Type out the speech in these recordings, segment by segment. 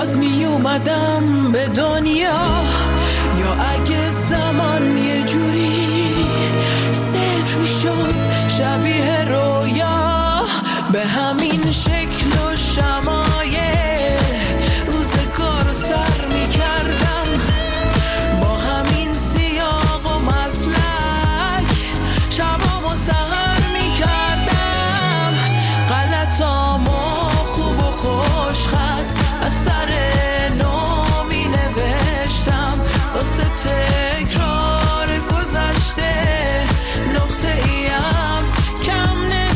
باز می اومدم به دنیا، یا اگه زمان یه جوری صفر می شد شبیه رویا، به همین شکل و شمایل روزگار سر می کردم، با همین سیاق و مسلک شبام و سهر می کردم، غلطامو خوب و خوش خط از سر نو می نوشتم، واسه تکرار گذشته نقطه ایم کم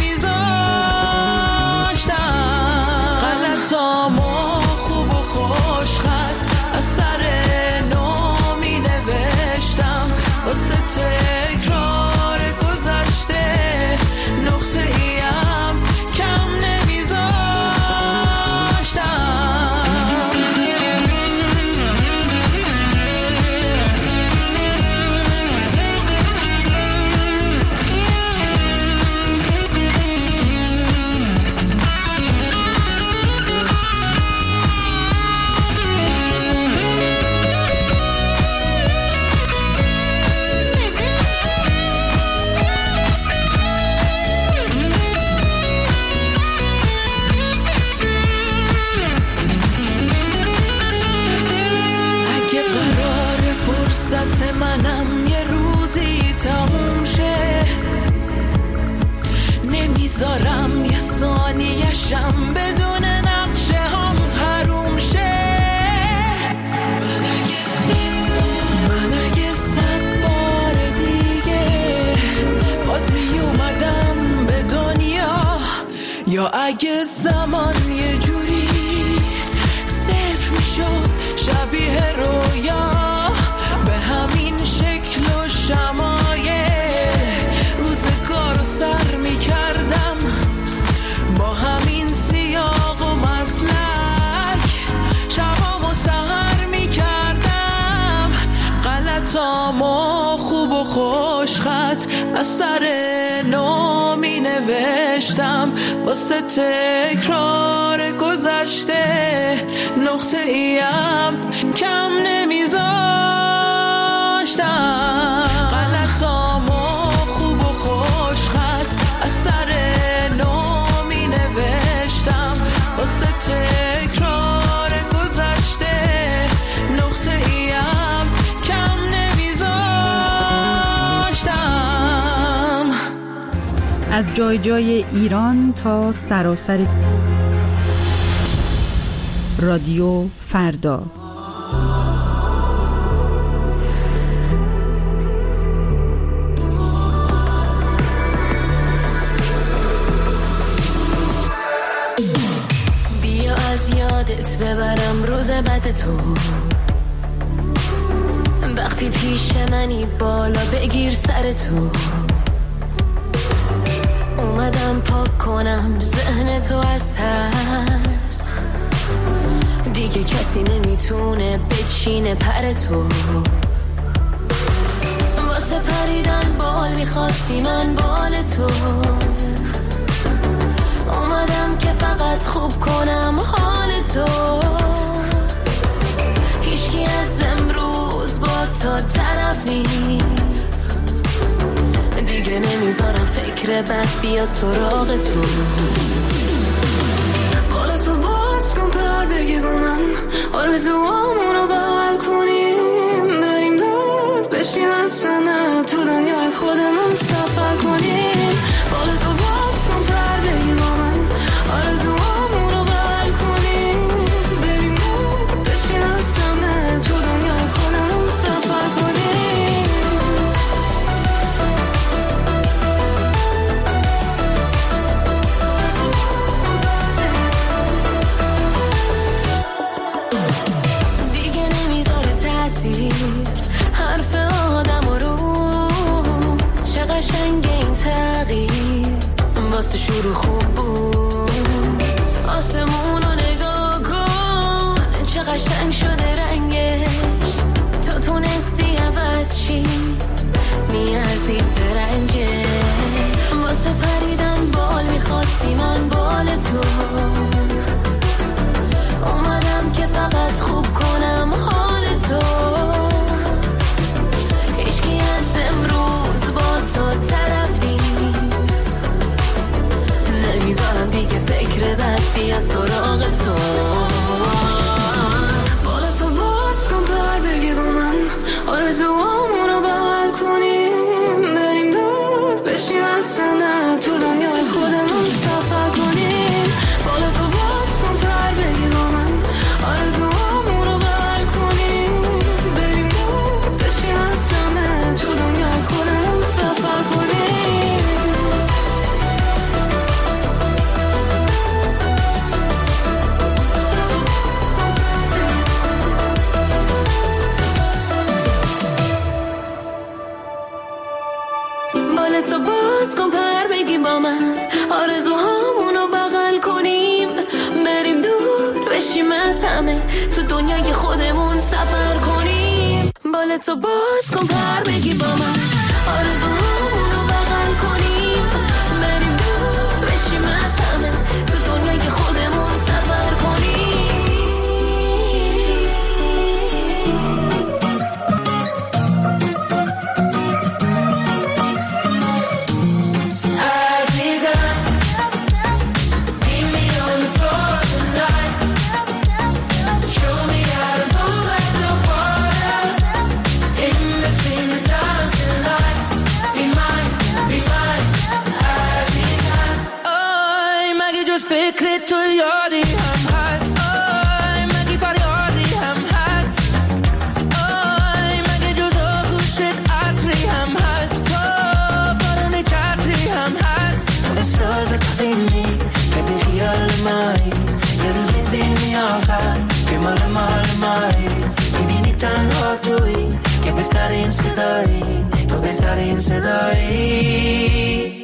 نمیذاشتم، غلطامو خوب و خوش خط از سر نو می نوشتم، واسه تکرار گذشته نقطه ایم کم نمیذاشتم. اگه قرار فرصت منم یه روزی تموم شه، نمیذارم یه ثانیه‌شم بدون نقشه هم حروم شه، من اگه 100 بار دیگه باز می اومدم به دنیا، یا اگه زمان یه جوری صفر می شد شبیه رویا، به همین شکل و شمایل روزگار رو سر می کردم، با همین سیاق و مسلک شبام و سهر می کردم، غلطامو خوب و خوش خط از سر نو می نوشتم، واسه تکرار گذشته نقطه ایم کم نمیذاشتم، غلطامو خوب و خوش خط از سر نو می نوشتم، واسه تکرار گذشته نقطه ایم کم نمیذاشتم. از جای جای ایران تا سراسر رادیو فردا. بیا از یادت ببرم روز بد تو، وقتی پیش منی بالا بگیر سر تو، اومدم پاک کنم ذهن تو از ترس، دیگه کسی نمیتونه بچینه پر تو، واسه پریدن بال میخواستی من بال تو، اومدم که فقط خوب کنم حال تو، هیچکی از امروز با تو طرف نیست، دیگه نمیذارم فکر بد بیاد سراغ تو، بالا تو باز کن پر بگی با من، آرزوامون رو بغل کنیم، بریم دور بشیم از سنه تو دنیای خودمون سفر کنیم، بالا تو باز کن پر بگی با من، آرزوامون رو بغل کنیم، بریم دور بشیم از سنه تو دنیای خودمون سفر کنیم. حرف آدم و روز چه قشنگ این تغییر واسه شروع خوب بود، آسمون رو نگاه کن چه قشنگ شده رنگش، تو تونستی عوض چی میارزی درنگه، واسه پریدن بال میخواستی من بال تو، اومدم که فقط کشتی از سراغ تو. بالا تو باز کن پر بگی با من آرزوامونو بغل کنیم، بریم دور بشیم از سنه تو دنیای خودمون سفر کنیم. بالا تو باز کن پر بگی با من آرزوامونو بغل کنیم، بریم دور بشیم از سنه تو دنیای خودمون سفر کنیم. تو باز کن پر بگی با من آرزوهامونو بغل کنیم، بریم دور بشیم از همه تو دنیای خودمون سفر کنیم. بال تو باز کن پر بگی با من آرزوهامونو بغل کنیم، بریم دور بشیم از همه تو دنیای خودمون سفر کنیم. فکر تو یادی هم هست، آی مگه فریادی هم هست، آی مگه جز آغوشت عطری هم هست، تو بارون چتری هم هست. احساس قدیمی که بی خیال مایی، یه روز میبینی آخر که مال مایی، میبینی تنها توی که بهترین صدایی، تو بهترین صدایی.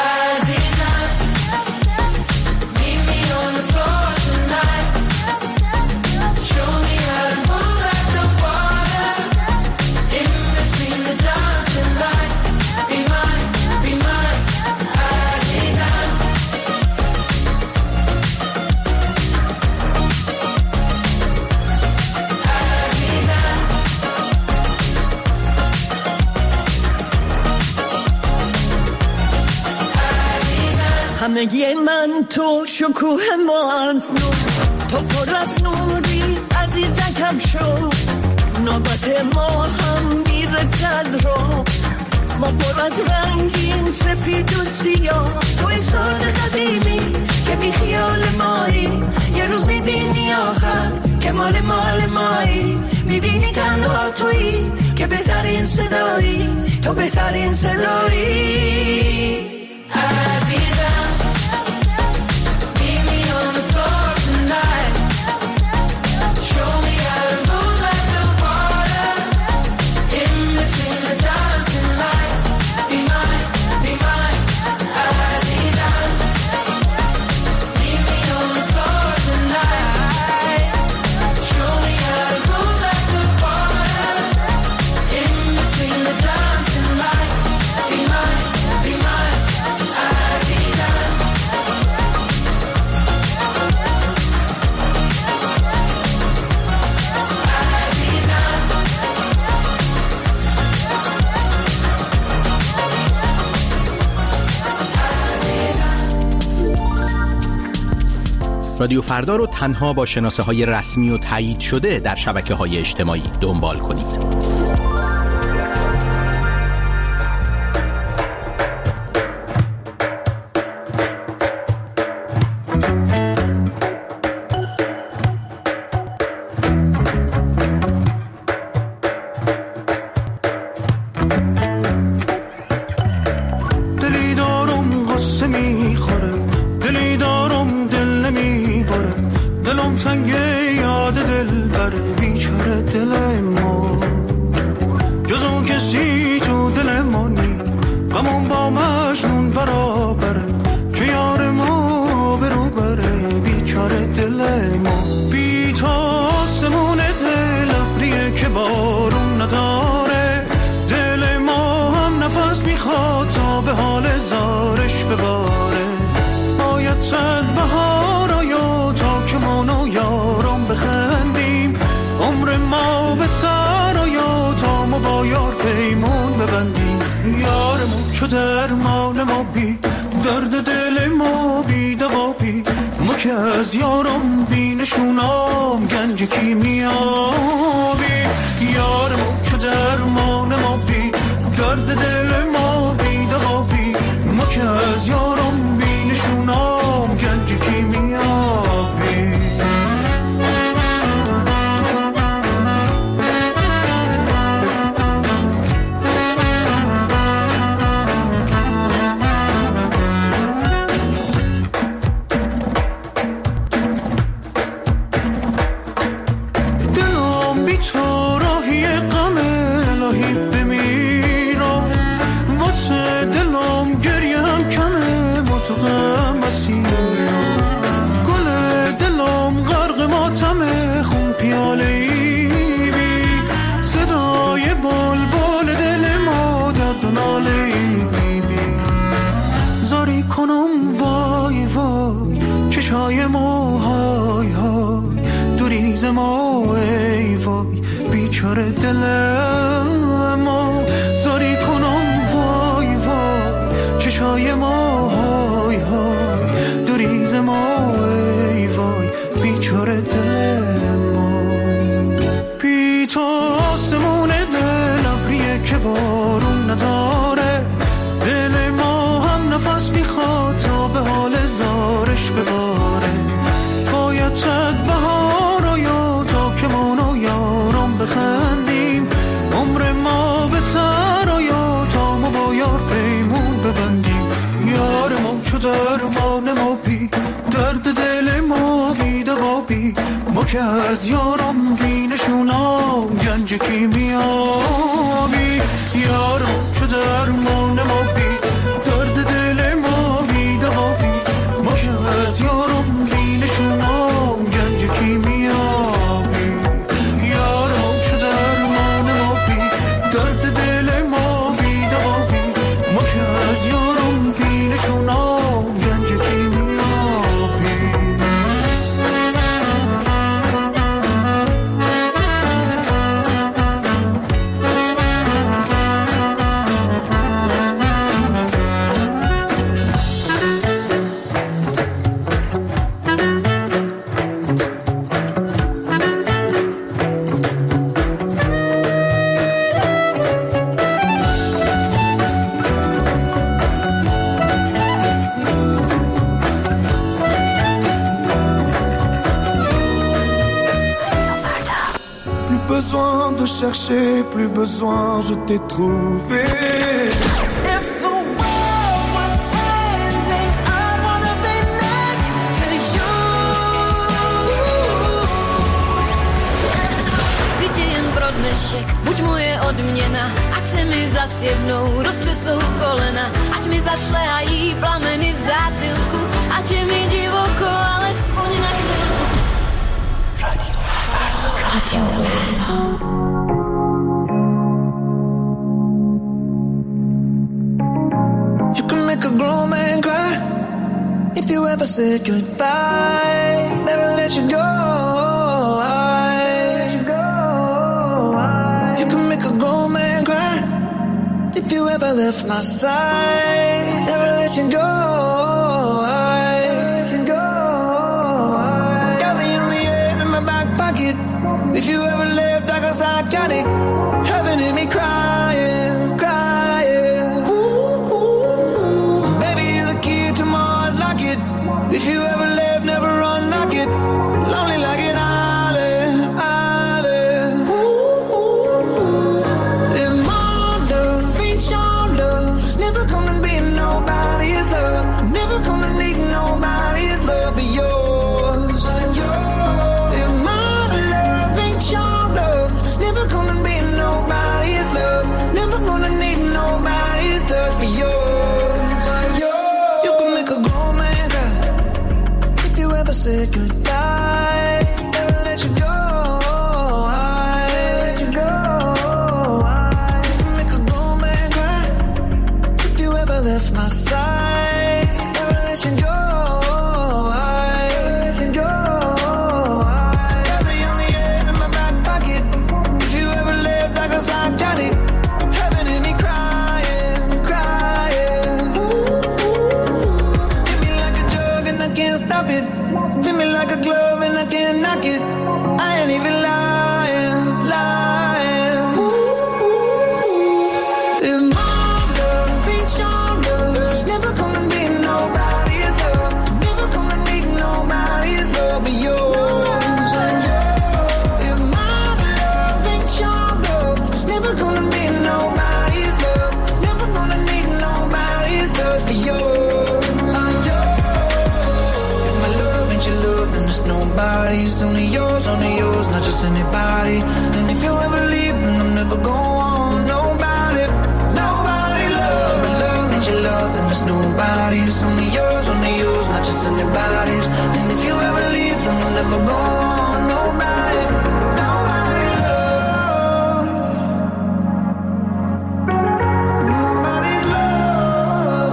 همگی من تو شکوه مانس نور، تو پر از نوری عزیزکم شو، نوبت ما هم میرسد رو، ما پر از رنگیم سپید و سیاه، توی ساز قدیمی که بی خیال مایی، یه روز میبینی آخر که مال مایی، میبینی تنها تویی که بهترین صدایی، تو بهترین صدایی. عزیزم رادیو فردا رو تنها با شناسه‌های رسمی و تایید شده در شبکه‌های اجتماعی دنبال کنید. که از یارم بینشونم گنج کیمیابی یارم که درمان ما بی درد دل ما بی دوابی ما که از یارم بینشونم گنج کیمیابی چشای ما های های دوریز ما ای وای بیچاره دل ما زاری کنم وای وای چشای ما های های دوریز ما ای وای بیچاره دل ما بی تو آسمون دل ابریه که بارون نداره دل ما هم نفس میخواد تا به حال زارش بباره باید چند بهار و یا تا که من و یارم بخندیم عمر ما به سر و یا تا ما با یار پیمون ببندیم یار ما چو درمان ما بی درد دل ما بی دوابی ما که از یارم بینشونم گنج کیمیابی یارم چو درمان ما بی درد دل ما بی دوابی ما که از یارم بینشونم گنج کیمیابی یارم چو درمان ما بی درد دل ما بی دوابی ما که از یارم بینشونم گنج کیمیابی Chercher, plus besoin, je t'ai trouvé. If the world was ending, I wanna be next to you. Cítě jen pro dnešek, buď moje odměna, ať se mi zas jednou roztřesou kolena, ať mi zas šlehají plameny v zátylku, ať je mi divoko, alespoň na chvilku. Radio Verno. A grown man cry if you ever said goodbye, never let you go. You can make a grown man cry if you ever left my side, never let you go. Got the only air in my back pocket if you ever left like a psychotic, having in me crying, crying. If you ever left, never unlock it. Lonely like an island, island. If my love ain't your love, it's never gonna be nobody's love. Never gonna need nobody's love but yours. If my love ain't your love, it's never gonna be nobody's love. Never gonna need nobody's touch but yours. You can make a grown man cry never said goodbye, never let you go. You can make a grown man cry if you ever left my side, never let you go. Got the only air in my back pocket if you ever left like a psychotic, having in me crying, crying. Hit me like a drug and I can't stop it. Fit me like a glove and I can't knock it. I ain't even lying, lying. Ooh. If my love ain't your love, it's never gonna be nobody's love. Never gonna need nobody's love but yours. If my love ain't your love, it's never gonna be nobody's love. Never gonna need nobody's love but yours. If my love ain't your love, then it's nobody's. Only yours, not just anybody. And if you ever leave, then I'm never going. Nobody love. My love ain't your love, then it's nobody's. Only yours, not just anybody's. And if you ever leave, then I'm never going. Nobody love. Nobody love.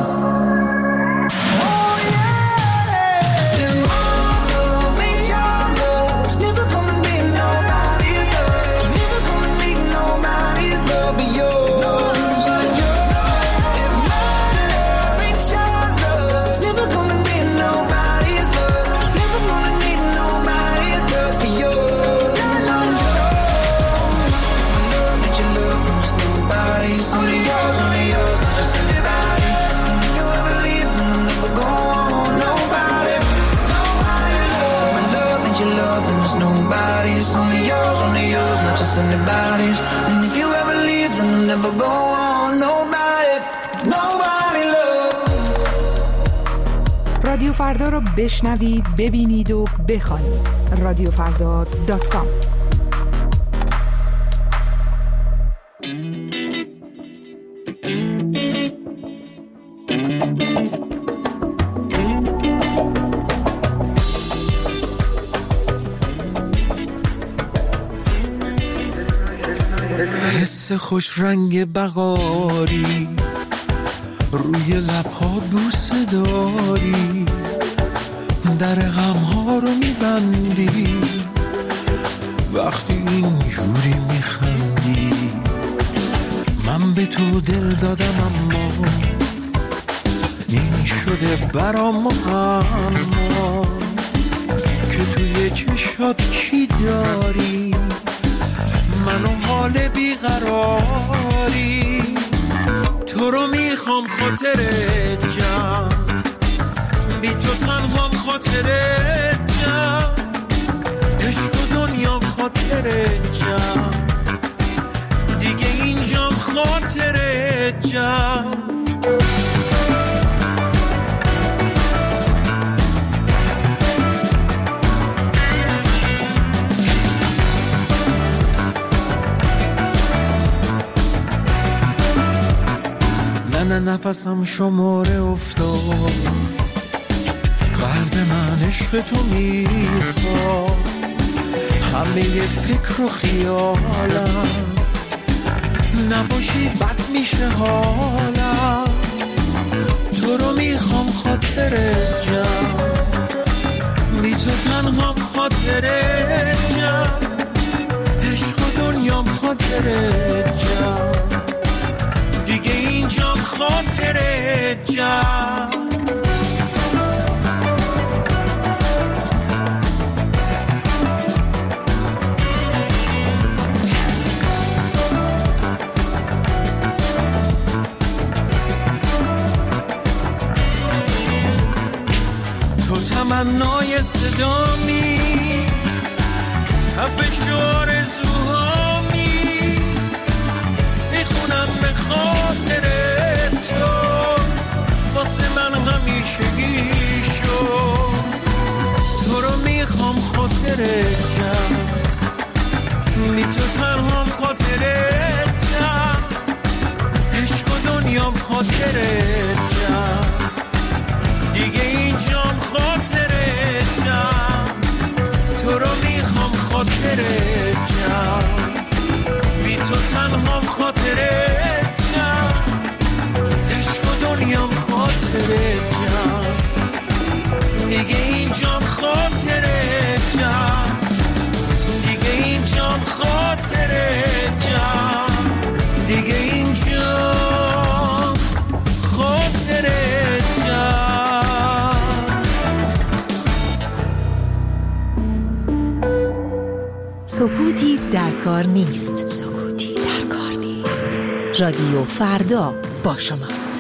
Oh yeah. If my love ain't your love, it's never gonna be nobody's love. Never gonna need nobody's love but yours. If my love ain't your love, it's never gonna be nobody's love. Never gonna need nobody's love but yours. My love ain't your love, then it's nobody's. Only yours, not just anybody. And if you ever leave, then I'm never going. Nobody love. My love ain't your love, then it's nobody's. Only yours, not just anybody's. And if you ever leave, then I'm never going. Nobody love. رادیو فردا رو بشنوید، ببینید و بخوانید. رادیوفردا.com. حس خوش رنگ بهاری روی لبها بوسه داری، در غمها رو میبندی وقتی اینجوری میخندی. من به تو دل دادم اما این شده برام اما که توی چشات چی داری، منو حال بیقراری. تو رو میخوام خاطرت جمع، بی تو تنهام خاطرت جمع، عشق و دنیام خاطرت جمع، دیگه اینجام خاطرت جمع. نه نفسم شماره افتاد، قلب من عشق تو میخواد، همه فکر و خیالم نباشی بد میشه حالم. تو رو میخوام خاطرت جمع، بی تو تنهام خاطرت جمع، عشق و دنیام خاطرت جمع، دیگه اینجام خاطرت جمع. تو تمنای صدامی، تپش آرزوهامی، میخونم به خاطر تو، واسه من همیشگی شد. تو رو میخوام خاطرت جمع، بی تو تنهام خاطرت جمع، عشق و دنیام خاطرت جمع، دیگه اینجام خاطرت جمع. تو رو میخوام خاطرت جمع، بی تو تنهام خاطرت جمع، عشق و دنیام خاطرت جمع، دیگه سکوتی در کار نیست. سکوتی در کار نیست. رادیو فردا با شماست.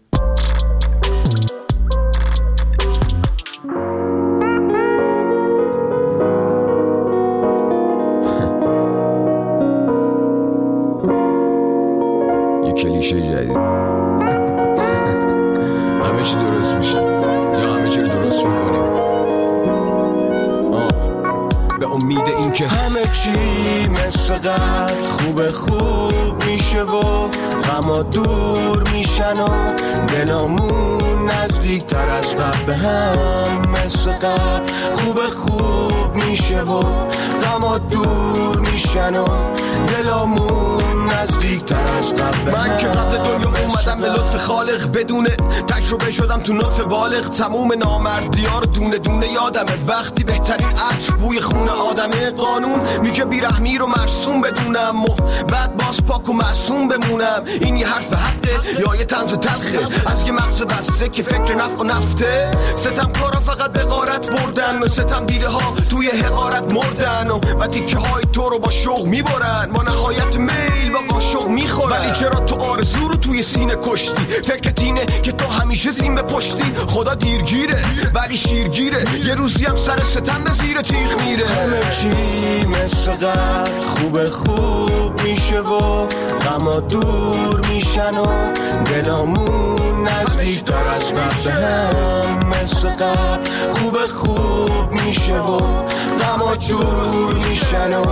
یه کلیشه جدید. همه چی درست میشه یا همه چی درست میکنیم به امید این که همه چی مثل قبل خوب میشه و غما دور میشن و دلامون نزدیک تر از قبل به هم مثل قبل خوب میشه و غما دور میشن و دلامون نزدیک تر از قبل. من که قبل دنیا اومدم به لطف خالق بدون تجربه شدم تو نطف بالغ. تموم نامردی‌ها رو دونه دونه یادمه وقتی بهترین عطر بوی خون آدمه. قانون میگه بیرحمی رو مرسوم بدونم و بعد باز پاک و معصوم بمونم. این یه حرف حقه یا یه طنز تلخه از یه مغز بسته که فکر نفع و نفته. ستم کارا فقط به غارت بردن و ستم دیده ها توی حقارت مردن و تیکه های تو رو با شوق میبرن. ما نهایت میل با قاشق میخورن. ولی چرا تو آرزو رو توی سینه کشتی؟ فکرت اینه که تو همیشه زین به پشتی. خدا دیرگیره ولی شیرگیره. یه روزی هم سر ستم به زیر تیغ میره. همه چی مثل قبل خوب میشه و غما دور میشن و دلامون نزدیک تر از قبل هم مثل قبل خوب میشه و غما دور میشن و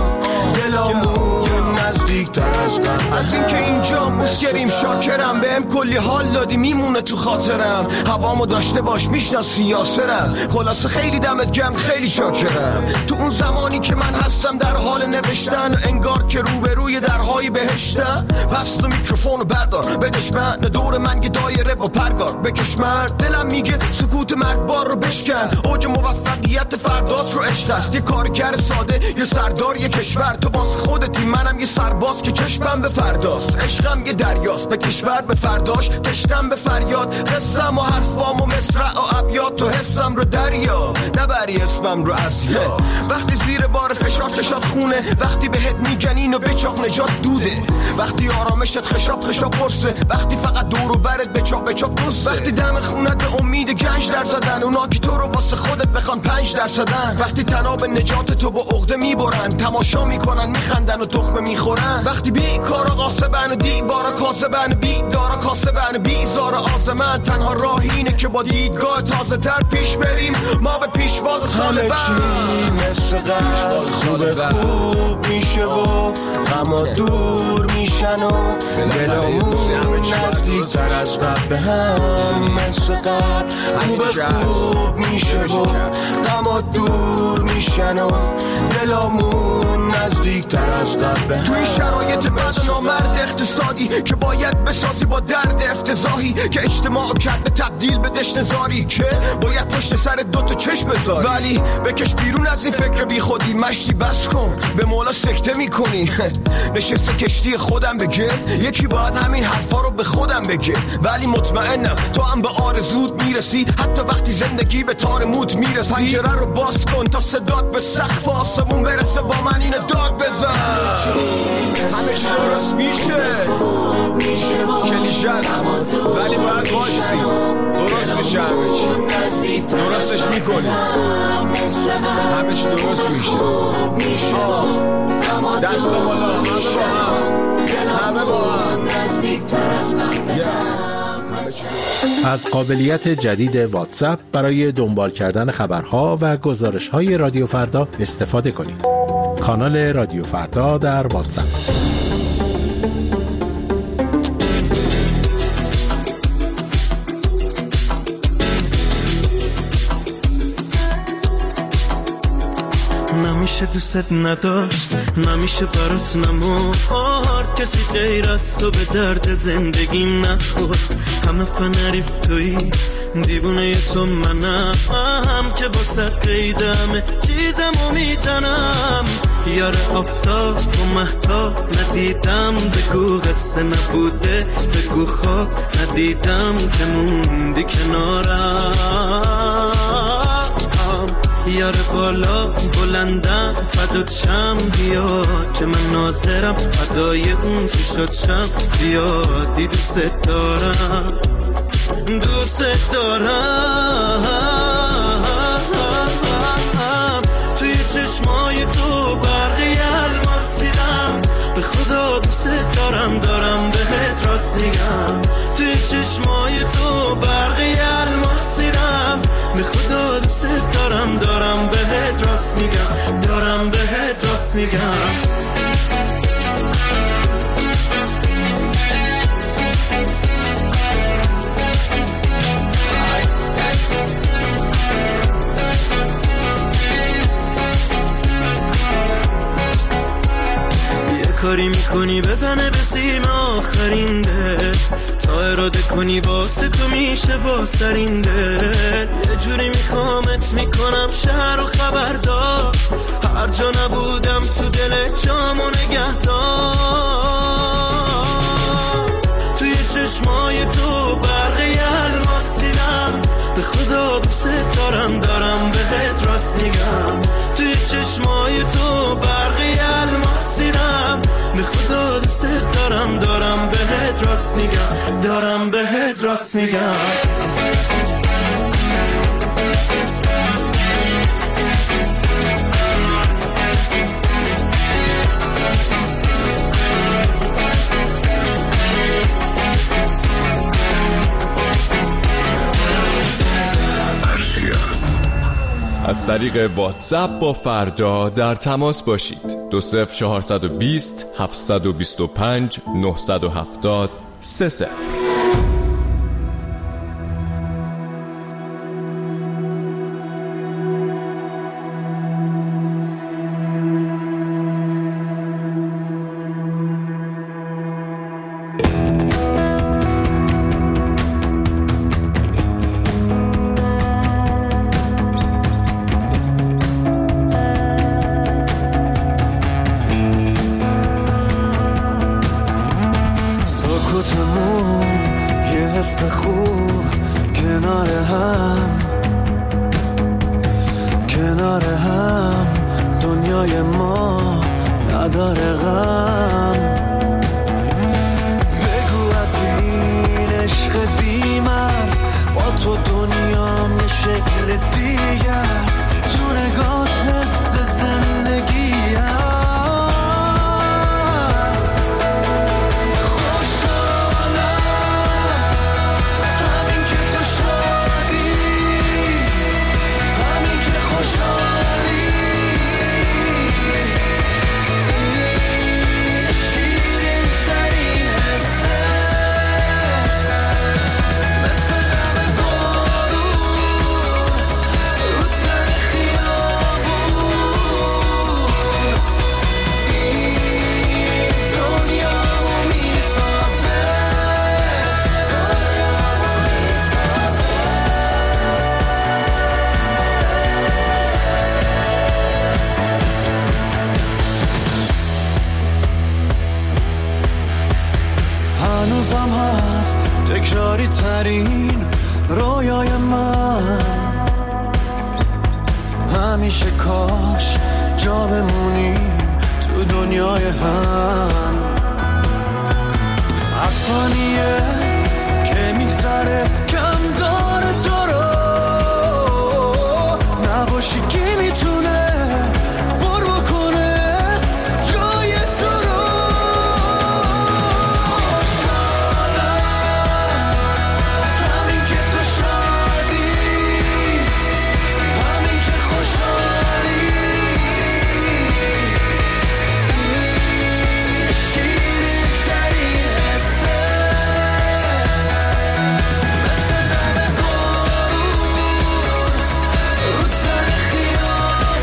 دلامون نزدیک تر از قبل. از این که اینجا مسکریم شاکرم بهم کلی حال دادی میمونه تو خاطرم. هوامو داشته باش میشناسی یاسرم. خلاصه خیلی دمت گرم خیلی شاکرم. تو اون زمانی که من هستم در حال نوشتن انگار که روبروی درهای بهشتم. پس تو میکروفونو بردار بدش من دور من یه دایره با پرگار بکش مرد. دلم میگه سکوت مرگبار رو بشکن. اوج موفقیت فردات رو عشق است. یه کارگر ساده یه سردار یه کشور. تو باز خودتی منم یه سرباز که چشمم به فرداست. عشقم یه دریاست به کشور به فرداش تشتم به فریاد. قصم و حرفام و مصرع و ابیات تو حسم رو دریا نبری اسمم رو از یا. وقتی زیر بار فشار چشات خونه وقتی بهت میگنین و بچاق نجات دوده. وقتی آرامشت خشاب قرصه وقتی فقط دور و برت بچاق دوسته. وقتی دم خونت به امید گنج در زدن اونا که تو رو واسه خودت بخوان 5%. وقتی تناب نجات تو با عقده میبرن تماشا میکنن میخندن و تخمه میخورن. وقتی بیکارا قاسبن و دیوارا کاسبن بیدارا کاسبن بیزار آزمن. تنها راه اینه که با دیدگاه تازه تر پیش بریم ما به پیشواز سال بعد. مثل قبل خوب میشه و غما دور میشن و دلمون نزدیک تر از قبل هم مثل قبل خوب میشه و غما دور میشن و دلمون نزدیک تر از قبل. توی شرایط بد و نامرد اقتصادی که باید بسازی با درد افتضاحی که اجتماع کرده تبدیل به دشنزاری که باید پشت سر دوتا چشم بذاری. ولی بکش بیرون از این فکر بی خودی مشتی بس کن به مولا سکته میکنی. نشسته کشتی خودم بگه یکی باید همین حرفا رو به خودم بگه. ولی مطمئنم تو هم به آرزوت میرسی حتی وقتی زندگی به تار موت میرسی. پنجره رو باز کن تا صدات به سقف آسمون برسه با من اینو داد بزن. همه چی درست میشه کلیشه ولی باید باشی درست میشه. همه چی درستش میکنی همه چی درست میشه. دست بالا همه با هم از قابلیت جدید واتساپ برای دنبال کردن خبرها و گزارش‌های رادیو فردا استفاده کنید. کانال رادیو فردا در واتساپ. نمیشه دوست نداشت نمیشه برات نمورد کسی غیر از تو به درد زندگیم نخورد. همه فنریف تویی دیوونه تو منم که با قیدم چیزمو میزنم. یار آفتاب و مهتاب ندیدم بگو قصه نبوده بگو خواب ندیدم که موندی کنارم. یار بالا بلندم فدات شم بیاد که من ناظرم فدای اون چی شد شم زیادی دوست دارم توی چشمای تو برقی الماس دیدم به خدا دوست دارم بهت راست میگم توی چشمای تو برقی الماس دیدم به خدا دوست دارم بهت راست میگم بهت راست میگم کاری میکنی بزنه به سیم آخرین دل تا اراده کنی واسه تو میشه بازترین دل یه جوری میخوامت میکنم شهر و خبردار هر جا نبودم تو دل جامو نگهدار توی چشمای تو برقی الماس دیدم به خدا دوست دارم بهت راست میگم توی چشمای تو برقی الماس دیدم به خدا دوست دارم بهت راست میگم بهت راست میگم از طریق واتساپ با فردا در تماس باشید 20420 725 970 30. کنار هم دنیای ما نداره غم بگو از این عشق بی‌مرز با تو دنیام یه شکل دیگه است تو نگات حس زندگی است خوشحالم همین که تو شادی همین که خوشحالی این شیرین ترین حسه مثل دم بارون رو تن خیابون این دنیامو میسازه هنوزم هست تکراری ترین رویای من همیشه کاش جا بمونیم تو دنیای هم هر ثانیه که میگذره کم داره تو رو نباشی کی میتونه پر بکنه جای تو رو خوشحالم همین که تو شادی همین که خوشحالی این شیرین ترین حسه مثل دم بارون رو تن خیابون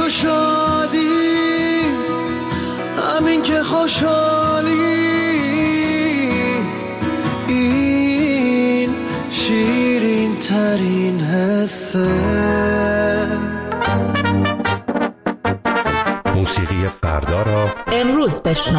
تو شادی، همین که خوشحالی، این شیرین ترین حسه. موسیقی فردا را امروز بشنو.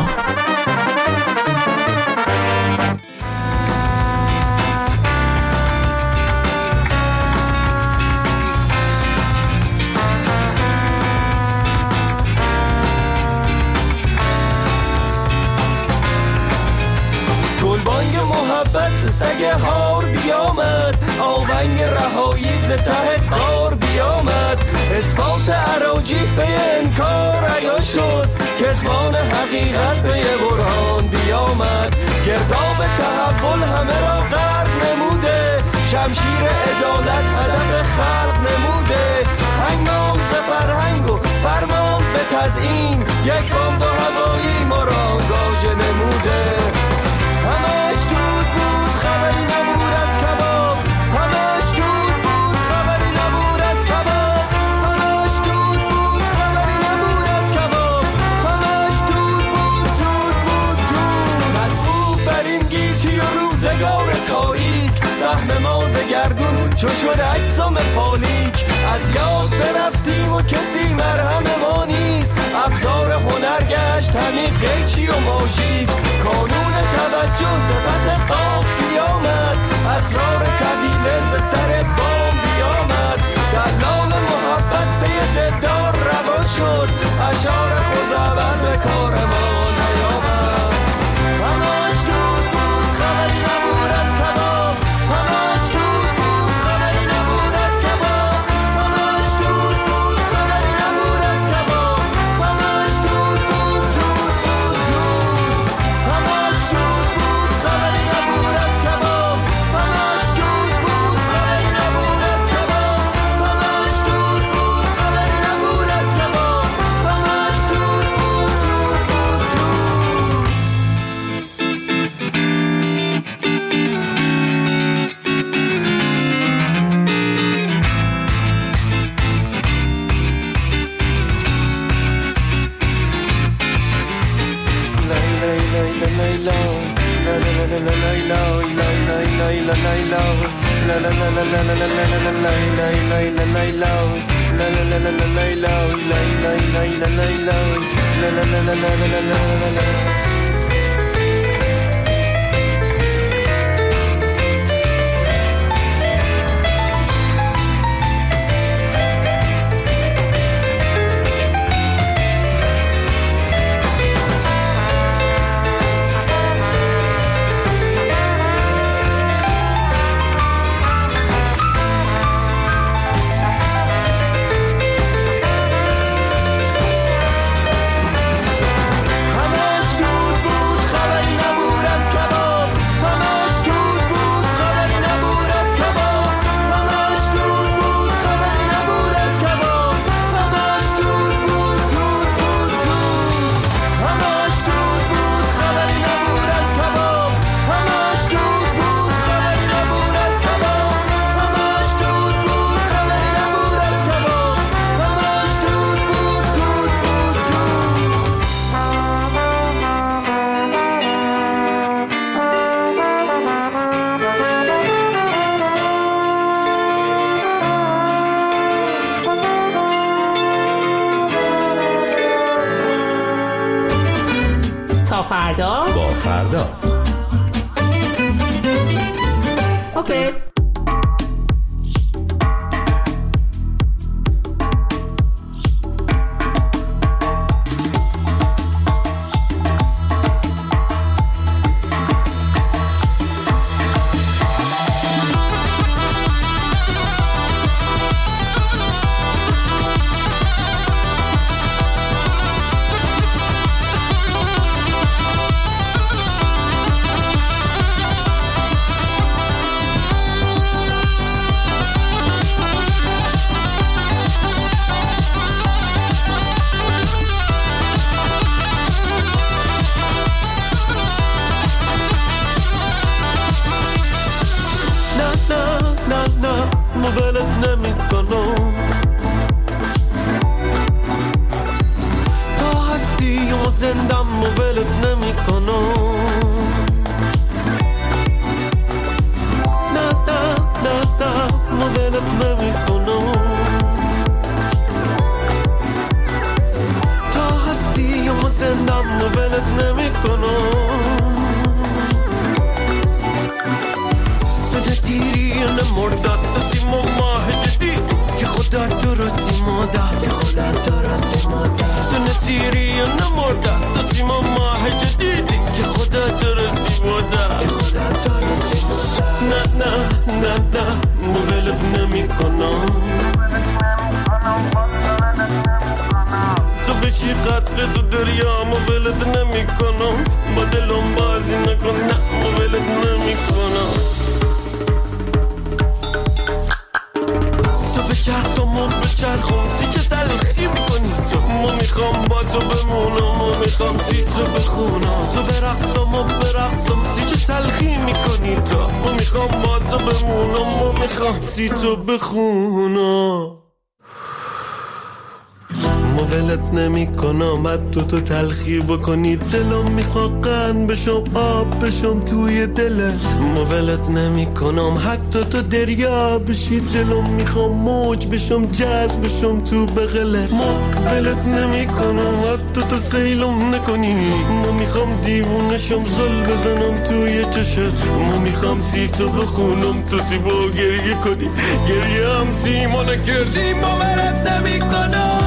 گلبانگ محبت سگ هار بیامد، آونگ رهایی ز ته قار بیامد، اثبات اراجیف به انکار عیان شد، کذبان حقیقت به برهان بیامد، گرداب تحول همه را غرق نموده، شمشیر عدالت هدف خلق نموده، هنگام ز فرهنگ و فرمان به تزیین، یک بمب هوایی ما را آنگاژه نموده. همش دود بود خبری نبود از کباب، همش دود بود خبری نبود از کباب، همش دود بود خبری نبود از کباب، همش دود بود مدفوع بر این گیتی و روزگار تاریک، سهم ما ز گردون چو شد اجسام فالیک، از یاد برفتیم و کسی مرهم ما نیست، ابزار هنر گشت همین قیچی و ماژیک، کانون توجه ز پس قاف بیامد، اسرار طویله ز سر بام بیامد، دلال محبت پی دلدار روان شد، اشعار خزعبل به کار ما نیامد. همش دود بود خبری نبود از کباب، همش دود بود خبری نبود از کباب، همش دود بود خبری نبود از کباب، همش دود بود همش دود بود خبری نبود از کباب، همش دود بود خبری نبود از کباب، همش دود بود خبری نبود از کباب، همش دود فردا با فردا. اوکی. زندم و ولت نمی کنم. نه نه نه نه و ولت نمی کنم. تا هستی و زندم و ولت نمی کنم. تو نتیری و نمردد دستیم و ماه جدید که خدا درستی مادر، که خدا درستی مادر. تو نتیری و نمردد دستیم و ماه جدید که خدا درستی مادر، که خدا درستی مادر. نه نه نه نه مولد نمی کنم. تو بشی قطره تو دریا مولد نمی کنم. با دلم بازی نکن، نه مولد نمی کنم. بچرخم سی چه تلخیم کنی تو. ما میخوام با تو بمونم، ما میخوام سی تو بخونم. تو برقصم و برقصم سی چه تلخی میکنی تو. ما میخوام با تو بمونم، ما میخوام سی تو بخونم. ولت نمی کنم حتی تو تلخی بکنی. دلم میخواد قند بشم، آب بشم توی دلت. ولت نمی کنم حتی تو دریا بشی. دلم میخوام موج بشم، جذب بشم تو بغلت. ولت نمی کنم حتی تو سیلم نکنی. ما میخوام دیوونشم زل بزنم توی چشت. ما میخوام سی تو بخونم تو سی با گریه کنی. گریه هم سی ما نکردی. ما ولت نمی کنم.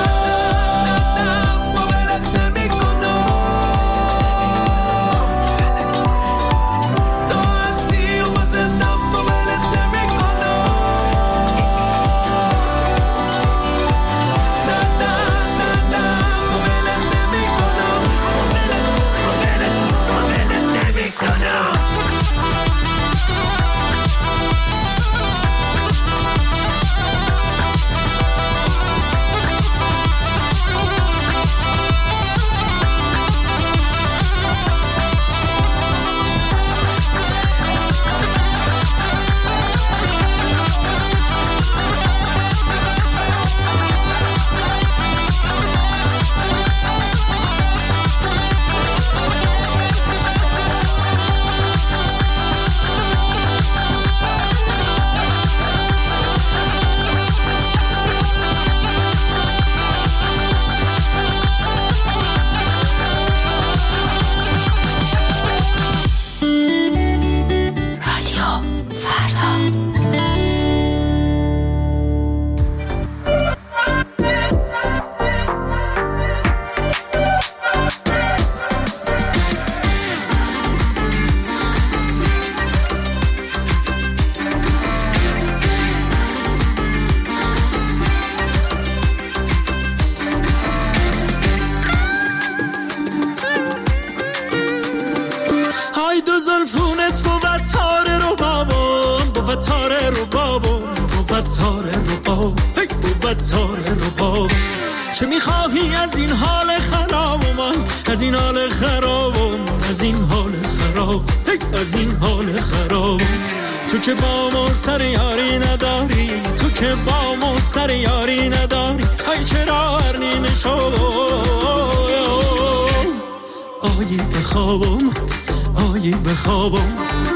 چه میخواهی از این حال خراب من، از این حال خراب من، از این حال خراب، از این حال خراب. تو که با ما سر یاری نداری، تو که با ما سر یاری نداری. ای چرا هر نیمه شو آیی بخوابم، آیی بخوابم.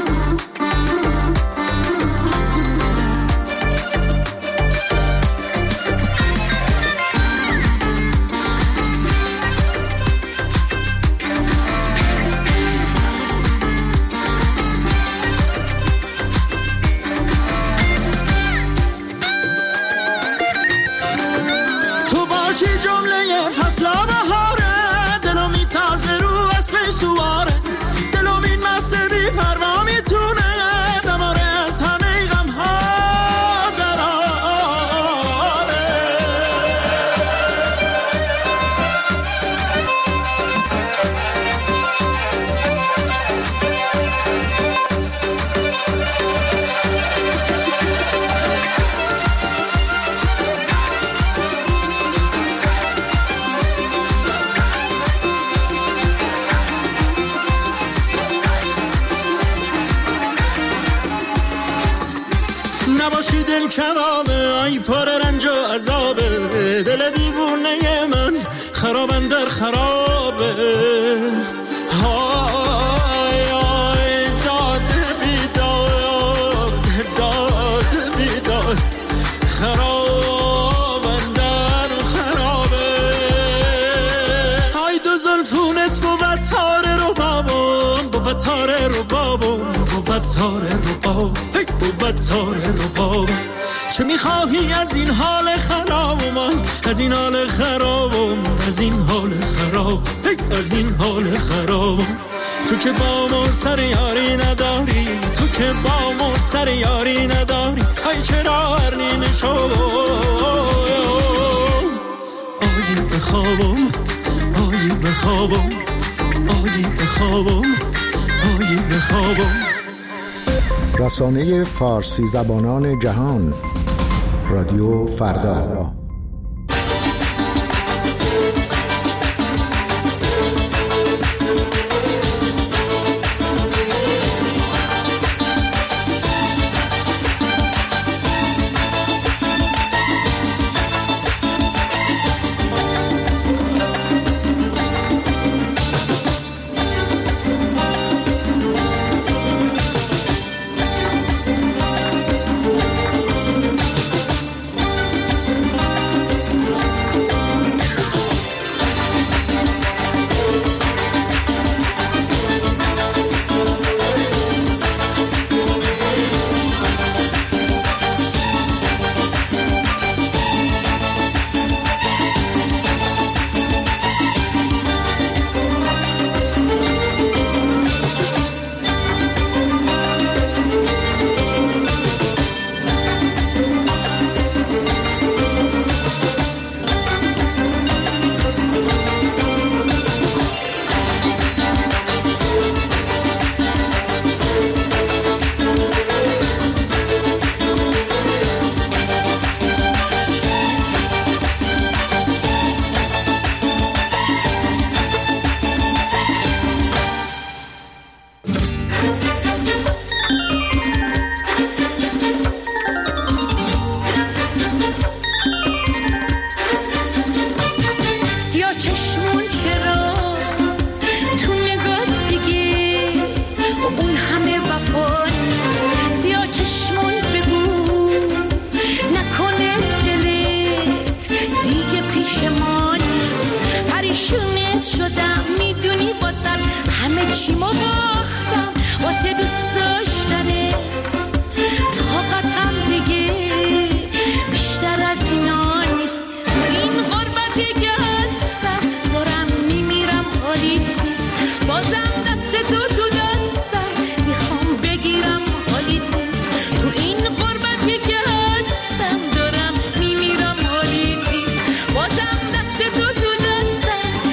نباشی دل کبابه، ای پر رنج و عذابه. دل دیوونه من خرابن در خراب، خرابه. های های داد بیداد، داد بیداد، خرابم در خرابه. های دو زلفونت بود تاره رو بابم، بود تاره رو بابم، بود تاره رو بابم، بود تاره رو بابم. چه میخواهی از این حال خرابم، از این حال خرابم، از این حال خراب، از این حال خرابم. تو که با ما سر یاری نداری، تو که با ما سر یاری نداری، ای چرا هر نیمه شو آیی بخوابم، آیی بخوابم، آیی بخوابم، آیی بخوابم. رسانه فارسی زبانان جهان، رادیو فردا.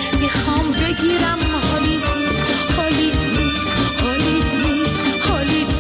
بگیرم حالیت نیست، حالیت نیست، حالیت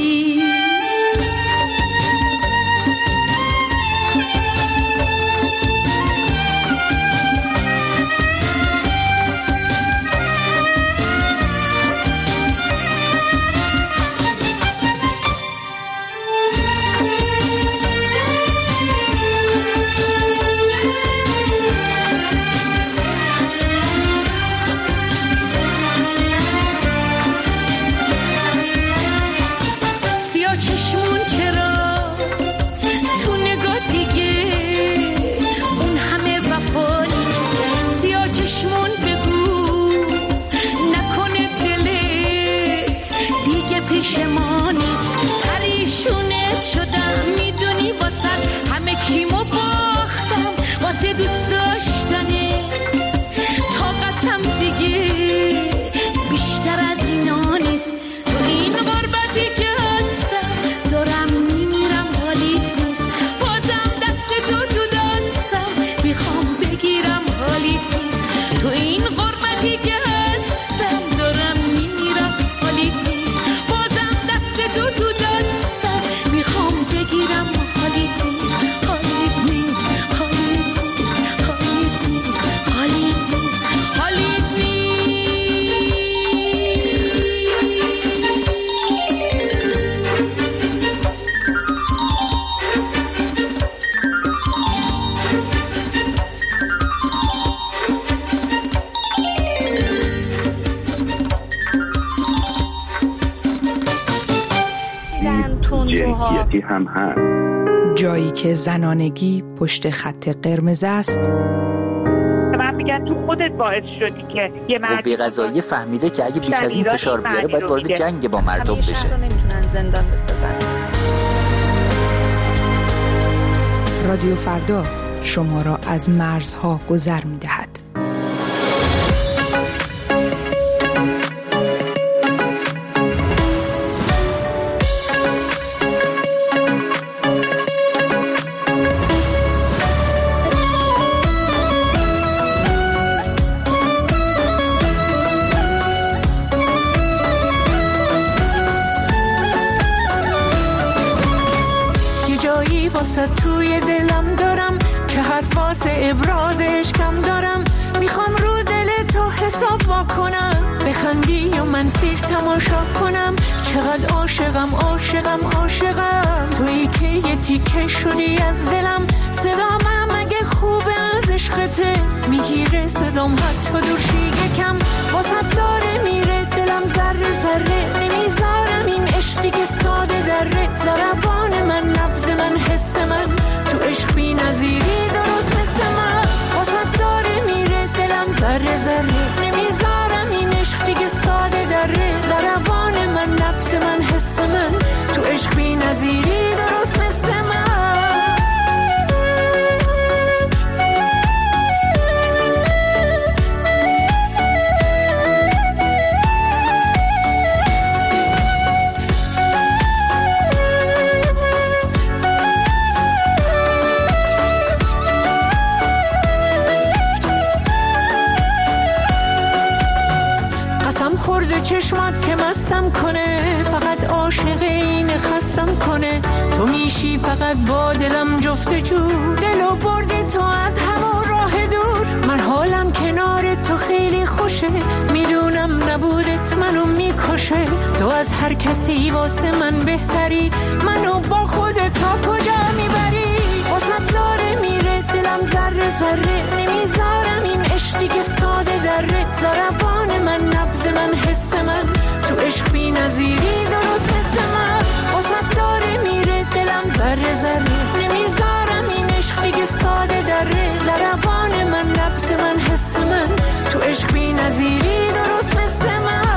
جنسیتی هم هست. جایی که زنانگی پشت خط قرمز است. من میگن تو خودت باعث شدی که یه قوه قضاییه فهمیده که اگه بیش از این فشار بیاره باید وارد جنگ با مردم بشه. شهر رو نمیتونن زندان بسازن. رادیو فردا شما را از مرزها گذر می‌دهد. واسه توی دلم دارم که حرف واسه ابراز عشقم دارم. میخوام رو دل تو حساب کنم، بخندی و من سیر تماشا کنم. چقدر عاشقم عاشقم عاشقم، تویی که یه تیکه شدی از دلم. صدام اگه خوبه از عشقته میگیره صدام حتی دورشی یکم. واسه داره میره دلم ذره ذره، نمیذارم این عشقی که ساده دره. ضربان من نبض من حس من، تو عشق بی نظیری درست مثل من. واسه داره میره دلم ذره ذره، نمیذارم این عشقی که ساده دره. ضربان من نبض من حس من، تو عشق بی نظیری درست مثل من. خورده چشمات که مستم کنه، فقط عاشق این خستم کنه. تو میشی فقط با دلم جفتجو، دلو بردی تو از همون راه دور. من حالم کنار تو خیلی خوشه، میدونم نبودت منو میکشه. تو از هر کسی واسه من بهتری، منو با خودت تا کجا میبری. واسه داره میره دلم ذره ذره، نمیذارم این عشقی که ساده دره. ضربان من نبض من حس من، تو عشق بی نظیری درست مثل من. واسه داره میره دلم ذره ذره، نمیذارم این عشقی که ساده دره. ضربان من نبض من حس من، تو عشق بی نظیری درست مثل من.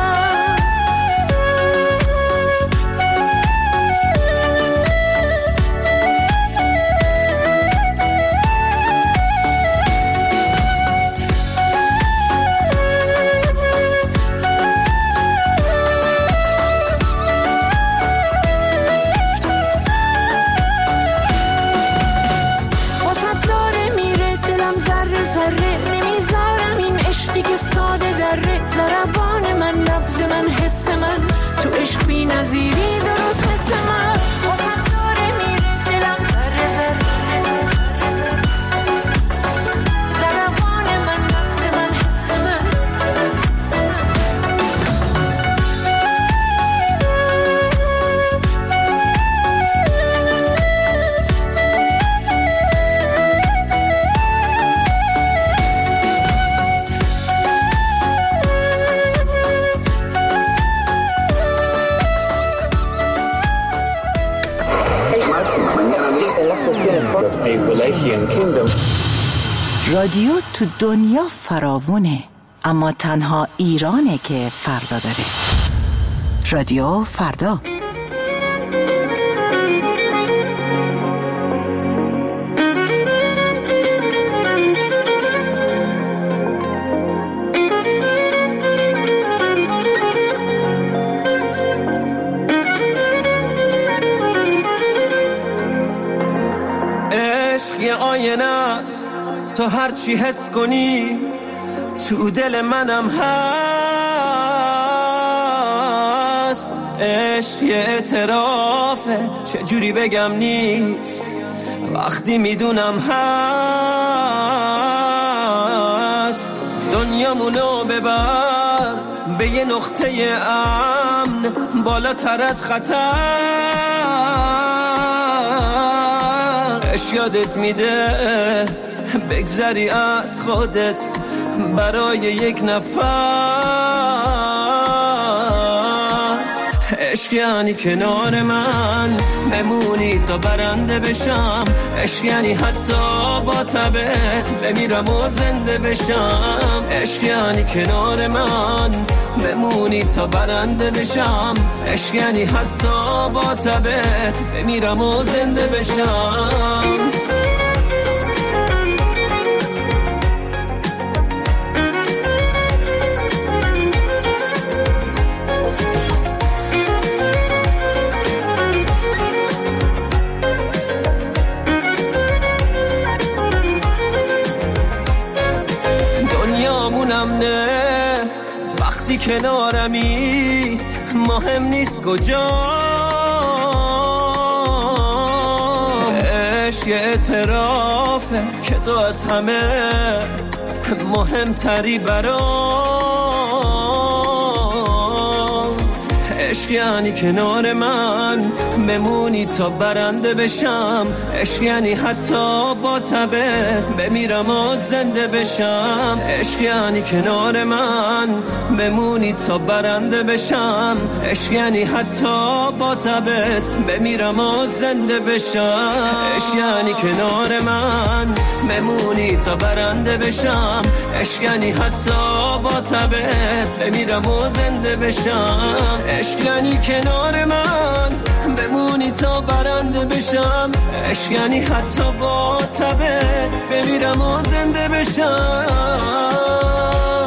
ضربان من نبض من حس من، تو عشق بی نظیری درست مثل رادیو تو دنیا فراوونه، اما تنها ایرانه که فردا داره. رادیو فردا. عشق یه آینه است، تو هر چی حس کنی تو دل منم هست. عشق یه اعترافه، چجوری بگم نیست وقتی میدونم هست. دنیامونو ببر به یه نقطه امن، بالاتر از خطر. عشق یادت میده بگذری از خودت برای یک نفر. عشق یعنی کنار من بمونی تا برنده بشم. عشق یعنی حتی با تبت بمیرم و زنده بشم. عشق یعنی کنار من بمونی تا برنده بشم. عشق یعنی حتی با تبت بمیرم و زنده بشم. نه وقتی کنارمی مهم نیست کجا. عشق یه اعترافه که تو از همه مهمتری برام. عشق یعنی کنار من بمونی تا برنده بشم. عشق یعنی حتی با تبت بمیرم و زنده بشم. عشق یعنی کنار من بمونی تا برنده بشم. عشق یعنی حتی با تبت بمیرم و زنده بشم. عشق یعنی کنار من بمونی تا برنده بشم. عشق یعنی حتی با تبت بمیرم و زنده بشم. عشق یعنی کنار من بمونی تا برنده بشم. عشق یعنی حتی با تبت بمیرم و زنده بشم.